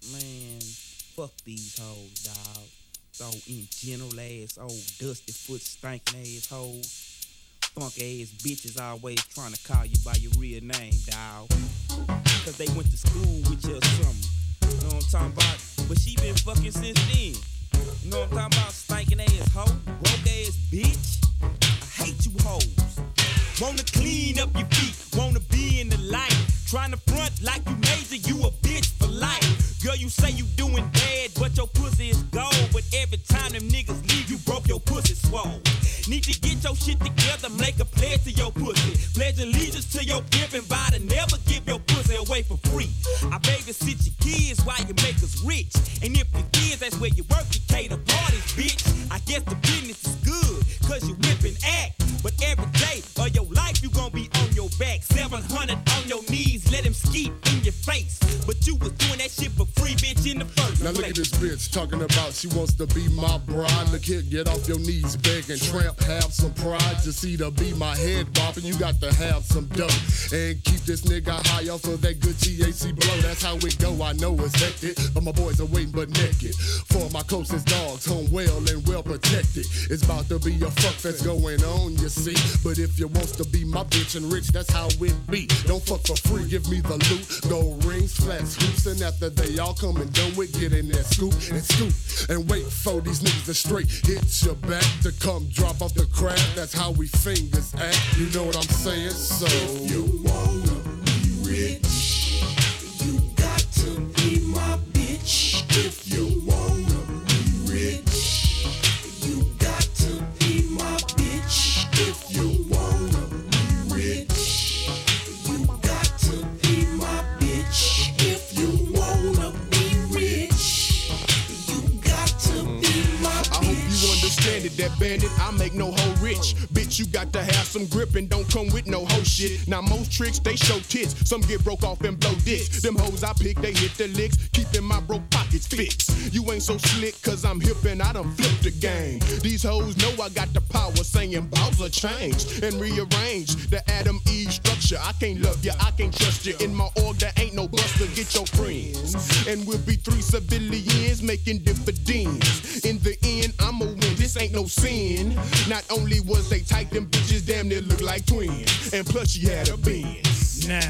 Man, fuck these hoes, dawg. So in general ass old dusty foot stinking ass hoes. Funk ass bitches always trying to call you by your real name, dawg. Cause they went to school with you or something. You know what I'm talking about? But she been fucking since then. You know what I'm talking about? Stinking ass hoe, broke ass bitch. I hate you hoes. Wanna clean up your feet, wanna be in the light. Trying to front like you major, you a bitch for life. Girl, you say you doing bad, but your pussy is gold. But every time them niggas leave, you broke your pussy swole. Need to get your shit together, make a pledge to your pussy. Pledge allegiance to your pimpin' body, never give your pussy away for free. I babysit your kids while you make us rich. And if your kids, that's where you work, you cater parties, bitch. I guess the business is good, cause you whippin' act. But every day of your life, you gon' be on your back. 700 on your knees, let him skeet in your face. But you was doing that shit for free, bitch, in the first place. Now look at this bitch talking about she wants to be my bride. Look here, get off your knees, beg and tramp, have some pride. You see to be my head bopping, you got to have some dough. And keep this nigga high off of that good THC blow. That's how it go, I know it's hectic, but my boys are waiting but naked. For my closest dogs, home well and well protected. It's about to be a fuck fest going on, you see. But if you wants to be my bitch and rich, that's how it be. Don't fuck for free, give me the loot. Gold rings, flats, hoops, and after they all come and done with, get in there, scoop and scoop. And wait for these niggas to straight hit your back to come drop off the crab. That's how we fingers act, you know what I'm saying? So if you wanna be rich, you got to be my bitch. If you wanna be rich, you got to be my bitch. If you wanna be rich, you got to be my bitch. If you wanna be rich, you got to be my bitch. I hope you understand it, that bandit, I make no hoe rich. Bitch, you got to have some grip and don't come with no hoe shit. Now most tricks, they show tits. Some get broke off and blow dicks. Them hoes I pick, they hit the licks, keeping my broke pockets fixed. You ain't so slick, cause I'm hip and I done flipped the game. These hoes know I got the power, saying Bowser changed and rearranged the Adam Eve structure. I can't love you, I can't trust you. In my org, there ain't no buster, get your friends. And we'll be 3 civilians making dividends. In the end, I'ma win, this ain't no sin. Not only was they tight, them bitches damn near look like twins. And plus she had a Benz. Nah.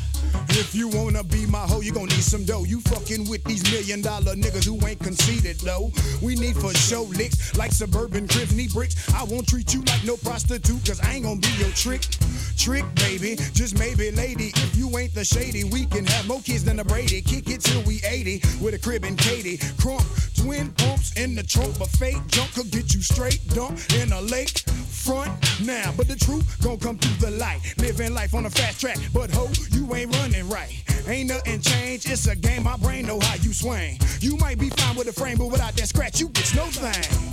If you wanna be my hoe, you gon' need some dough. You fucking with these $1 million niggas who ain't conceited, though. We need for show licks like suburban cribs need bricks. I won't treat you like no prostitute, cause I ain't gon' be your trick, baby. Just maybe, lady, if you ain't the shady, we can have more kids than the Brady. Kick it till we 80 with a crib and Katie. Crump, twin pumps in the trunk, but fake junk could get you straight dumped in a lake front now. But the truth gon' come through the light. Living life on a fast track, but ho, you ain't running right. Ain't nothing changed, it's a game, my brain know how you swing. You might be fine with a frame, but without that scratch, you get no thing.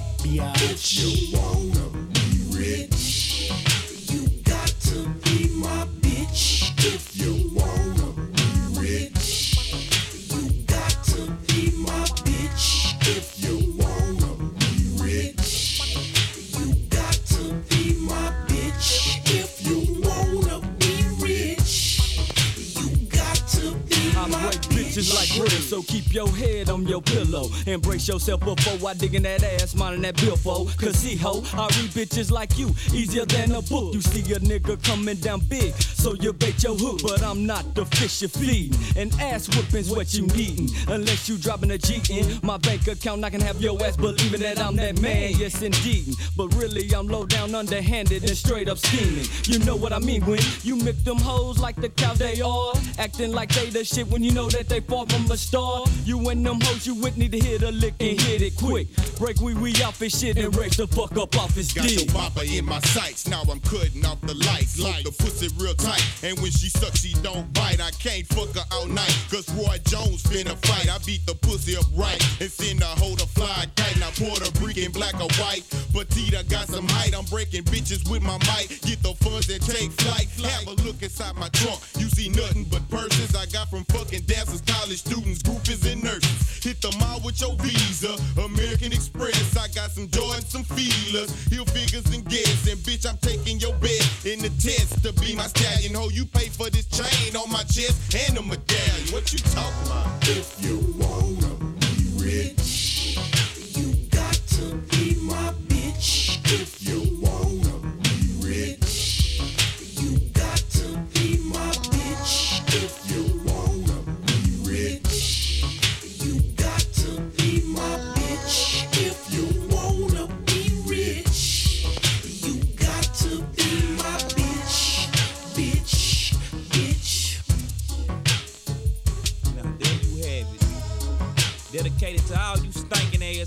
If you wanna be rich, you got to be my bitch. If you wanna be rich, you got to be my bitch. If you wanna be rich, you got to be my bitch. If you wanna be rich, you got to be I break bitches like bread, so keep your head on your pillow. Embrace yourself before I dig in that ass, minding that billfold. Cause see ho, I read bitches like you, easier than a book. You see a nigga coming down big, so you bait your hook. But I'm not the fish you're feeding, and ass whooping's what you needin'. Unless you dropping a G in my bank account, I can have your ass believing that I'm that man, yes indeed. But really I'm low down, underhanded, and straight up scheming. You know what I mean when you mix them hoes like the cow they are, acting like they the shit when you know that they far from a star. You and them hoes you with need to hit a lick and hit it quick. Break wee off his shit and race the fuck up off his Got dick. your bopper in my sights, now I'm cutting off the lights. Like the pussy real tight, and when she sucks she don't bite. I can't fuck her all night, cause Roy Jones finna fight. I beat the pussy up right, and send her hoe to fly kite. Now Puerto Rican, black or white, Petita got some height. I'm breaking bitches with my mic, get the funds that take flight. Have a look inside my trunk, you see nothing but purses. I got from fucking dancers, college students, groupies and nurses. Hit the mall with your Visa, American Express. I got some Jordans, some feelers, heel figures and gas. And bitch, I'm taking your bed in the test to be my stallion. Ho, you pay for this chain on my chest and a medallion. What you talking about? If you want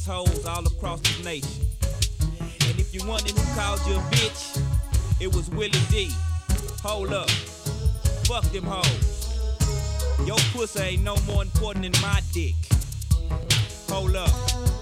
ass hoes all across the nation. And if you wondering who called you a bitch, it was Willie D. Hold up, fuck them hoes. Your pussy ain't no more important than my dick. Hold up.